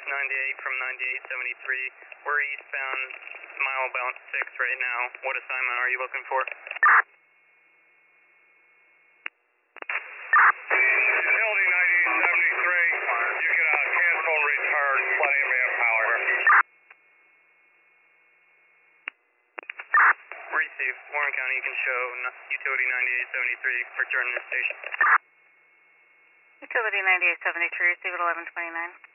98 from 9873. We're eastbound, mile about 6 right now. What assignment are you looking for? Utility 9873, you can cancel and return, plenty of manpower here. Received. Warren County, you can show Utility 9873, return to the station. Utility 9873, receive at 1129.